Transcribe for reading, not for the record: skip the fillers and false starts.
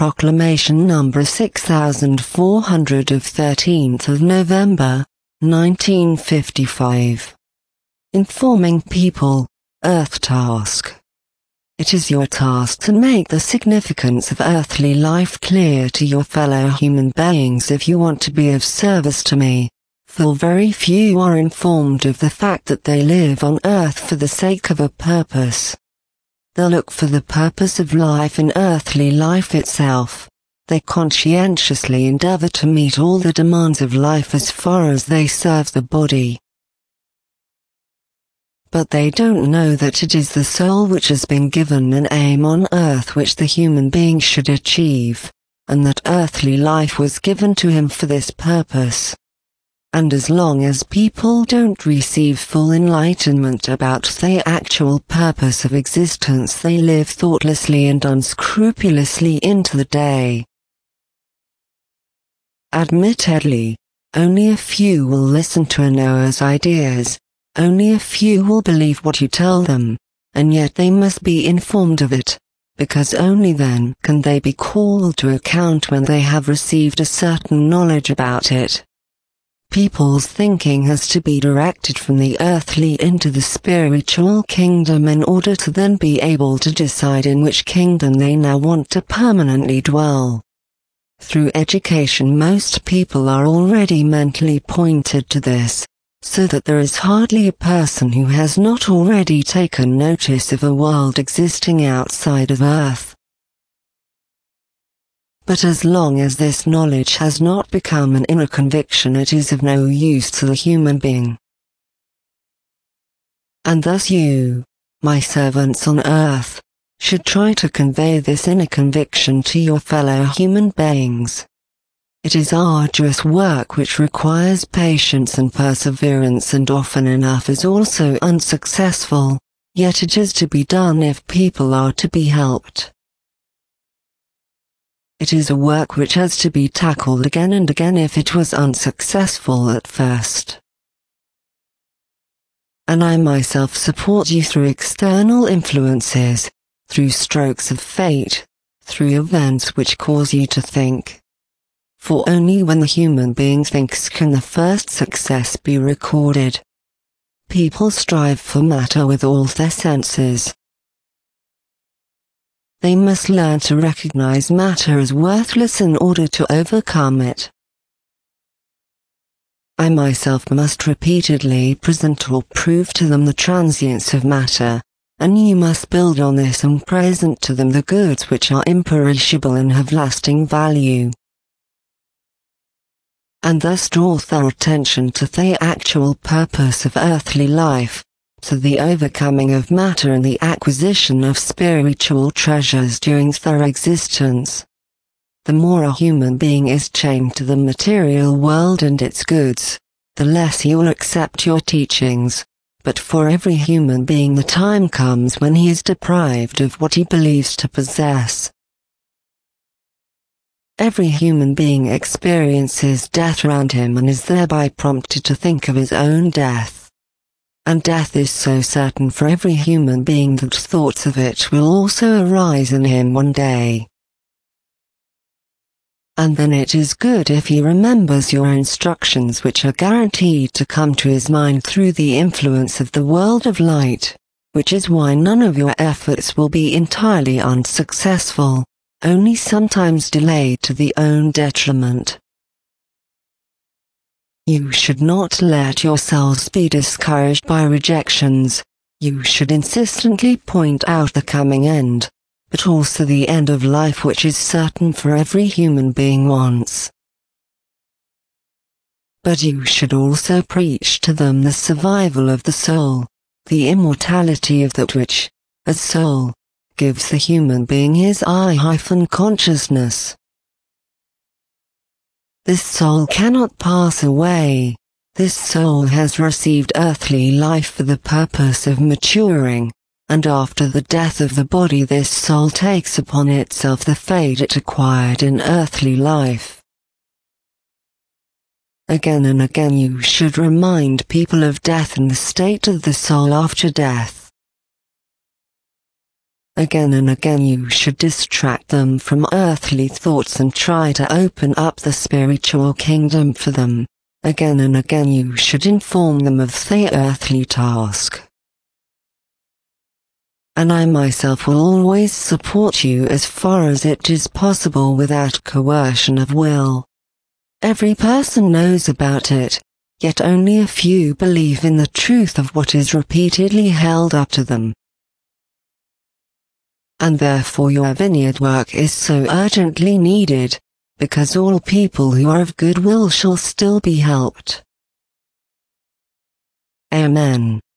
Proclamation number 6400 of 13th of November, 1955. Informing people, Earth task. It is your task to make the significance of earthly life clear to your fellow human beings if you want to be of service to me, for very few are informed of the fact that they live on Earth for the sake of a purpose. They look for the purpose of life in earthly life itself. They conscientiously endeavor to meet all the demands of life as far as they serve the body. But they don't know that it is the soul which has been given an aim on earth which the human being should achieve, and that earthly life was given to him for this purpose. And as long as people don't receive full enlightenment about the actual purpose of existence, they live thoughtlessly and unscrupulously into the day. Admittedly, only a few will listen to Noah's ideas, only a few will believe what you tell them, and yet they must be informed of it, because only then can they be called to account when they have received a certain knowledge about it. People's thinking has to be directed from the earthly into the spiritual kingdom in order to then be able to decide in which kingdom they now want to permanently dwell. Through education, most people are already mentally pointed to this, so that there is hardly a person who has not already taken notice of a world existing outside of Earth. But as long as this knowledge has not become an inner conviction, it is of no use to the human being. And thus you, my servants on earth, should try to convey this inner conviction to your fellow human beings. It is arduous work which requires patience and perseverance, and often enough is also unsuccessful, yet it is to be done if people are to be helped. It is a work which has to be tackled again and again if it was unsuccessful at first. And I myself support you through external influences, through strokes of fate, through events which cause you to think. For only when the human being thinks can the first success be recorded. People strive for matter with all their senses. They must learn to recognize matter as worthless in order to overcome it. I myself must repeatedly present or prove to them the transience of matter, and you must build on this and present to them the goods which are imperishable and have lasting value. And thus draw their attention to the actual purpose of earthly life, to the overcoming of matter and the acquisition of spiritual treasures during their existence. The more a human being is chained to the material world and its goods, the less he will accept your teachings, but for every human being the time comes when he is deprived of what he believes to possess. Every human being experiences death around him and is thereby prompted to think of his own death. And death is so certain for every human being that thoughts of it will also arise in him one day. And then it is good if he remembers your instructions, which are guaranteed to come to his mind through the influence of the world of light, which is why none of your efforts will be entirely unsuccessful, only sometimes delayed to the own detriment. You should not let yourselves be discouraged by rejections. You should insistently point out the coming end, but also the end of life which is certain for every human being once. But you should also preach to them the survival of the soul, the immortality of that which, as soul, gives the human being his I-consciousness. This soul cannot pass away. This soul has received earthly life for the purpose of maturing, and after the death of the body this soul takes upon itself the fate it acquired in earthly life. Again and again you should remind people of death and the state of the soul after death. Again and again you should distract them from earthly thoughts and try to open up the spiritual kingdom for them. Again and again you should inform them of their earthly task. And I myself will always support you as far as it is possible without coercion of will. Every person knows about it, yet only a few believe in the truth of what is repeatedly held up to them. And therefore your vineyard work is so urgently needed, because all people who are of good will shall still be helped. Amen.